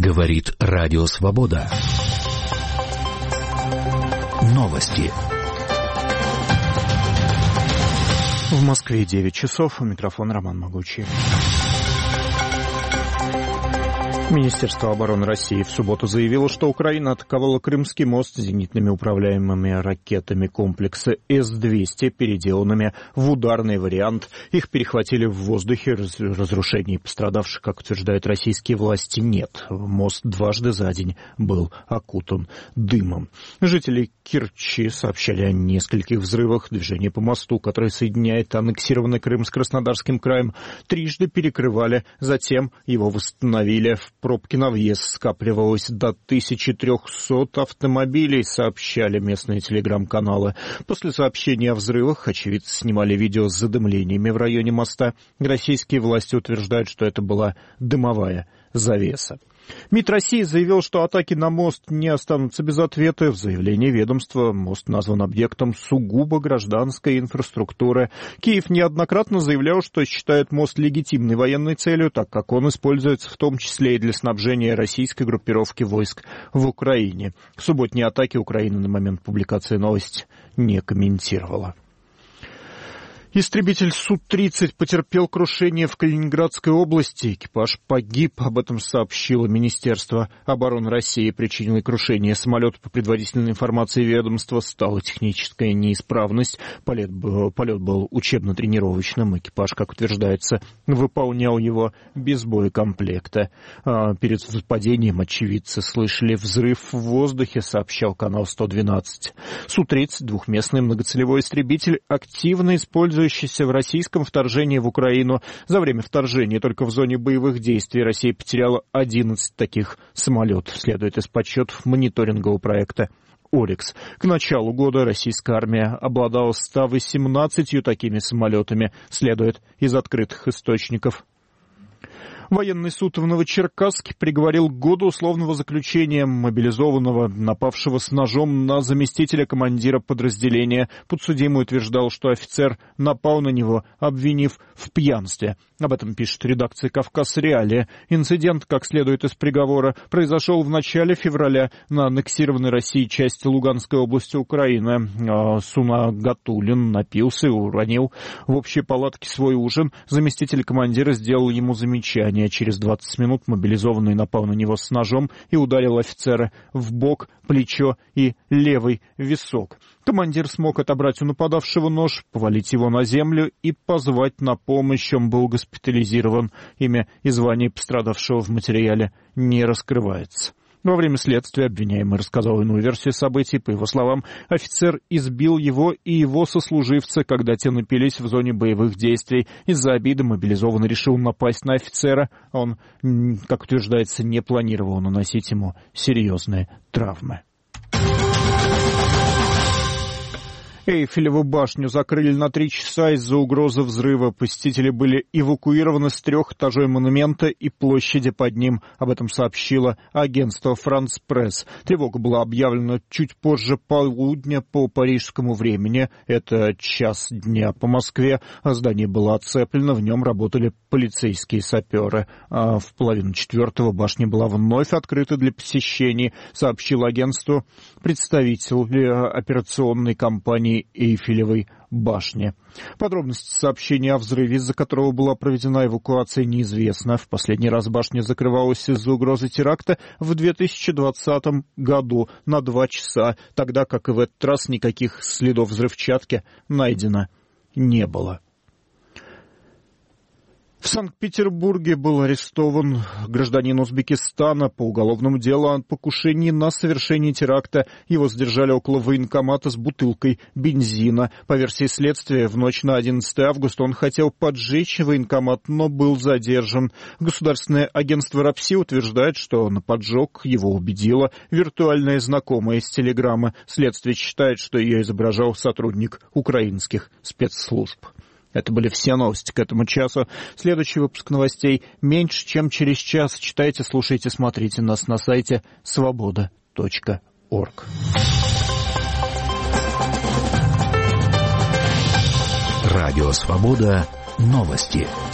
Говорит Радио Свобода. Новости. В Москве 9 часов. У микрофона Роман Могучий. Министерство обороны России в субботу заявило, что Украина атаковала Крымский мост зенитными управляемыми ракетами комплекса С-200, переделанными в ударный вариант. Их перехватили в воздухе. Разрушений пострадавших, как утверждают российские власти, нет. Мост дважды за день был окутан дымом. Жители Керчи сообщали о нескольких взрывах. Движение по мосту, который соединяет аннексированный Крым с Краснодарским краем, трижды перекрывали. Затем его восстановили. В пробке на въезд скапливалось до 1300 автомобилей, сообщали местные телеграм-каналы. После сообщения о взрывах очевидцы снимали видео с задымлениями в районе моста. Российские власти утверждают, что это была дымовая завеса. МИД России заявил, что атаки на мост не останутся без ответа. В заявлении ведомства мост назван объектом сугубо гражданской инфраструктуры. Киев неоднократно заявлял, что считает мост легитимной военной целью, так как он используется в том числе и для снабжения российской группировки войск в Украине. Субботние атаки Украина на момент публикации новости не комментировала. Истребитель Су-30 потерпел крушение в Калининградской области. Экипаж погиб, об этом сообщило Министерство обороны России. Причиной крушения самолета, по предварительной информации ведомства, стала техническая неисправность. Полет был учебно-тренировочным. Экипаж, как утверждается, выполнял его без боекомплекта. Перед падением очевидцы слышали взрыв в воздухе, сообщал канал 112. Су-30, двухместный многоцелевой истребитель, активно используется в российском вторжении в Украину. За время вторжения только в зоне боевых действий Россия потеряла 11 таких самолетов, следует из подсчетов мониторингового проекта «Орикс». К началу года российская армия обладала 118 такими самолетами, следует из открытых источников. Военный суд в Новочеркасске приговорил к году условного заключения мобилизованного, напавшего с ножом на заместителя командира подразделения. Подсудимый утверждал, что офицер напал на него, обвинив в пьянстве. Об этом пишет редакция «Кавказ Реалия». Инцидент, как следует из приговора, произошел в начале февраля на аннексированной Россией части Луганской области Украины. Сунагатуллин напился и уронил в общей палатке свой ужин. Заместитель командира сделал ему замечание. Через 20 минут мобилизованный напал на него с ножом и ударил офицера в бок, плечо и левый висок. Командир смог отобрать у нападавшего нож, повалить его на землю и позвать на помощь. Он был госпитализирован. Имя и звание пострадавшего в материале не раскрывается. Во время следствия обвиняемый рассказал иную версию событий. По его словам, офицер избил его и его сослуживца, когда те напились в зоне боевых действий. Из-за обиды мобилизованный решил напасть на офицера. Он, как утверждается, не планировал наносить ему серьезные травмы. Эйфелеву башню закрыли на 3 часа из-за угрозы взрыва. Посетители были эвакуированы с 3 этажей монумента и площади под ним. Об этом сообщило агентство «Франс Пресс». Тревога была объявлена чуть позже полудня по парижскому времени. Это час дня по Москве. Здание было оцеплено, в нем работали полицейские саперы. А в 3:30 башня была вновь открыта для посещений, сообщил агентству представитель операционной компании Эйфелевой башни. Подробности сообщения о взрыве, из-за которого была проведена эвакуация, неизвестно. В последний раз башня закрывалась из-за угрозы теракта в 2020 году на 2 часа, тогда как и в этот раз никаких следов взрывчатки найдено не было. В Санкт-Петербурге был арестован гражданин Узбекистана по уголовному делу о покушении на совершение теракта. Его задержали около военкомата с бутылкой бензина. По версии следствия, в ночь на 11 августа он хотел поджечь военкомат, но был задержан. Государственное агентство РАПСИ утверждает, что на поджог его убедила виртуальная знакомая из Телеграма. Следствие считает, что ее изображал сотрудник украинских спецслужб. Это были все новости к этому часу. Следующий выпуск новостей меньше, чем через час. Читайте, слушайте, смотрите нас на сайте svoboda.org. Радио «Свобода». Новости.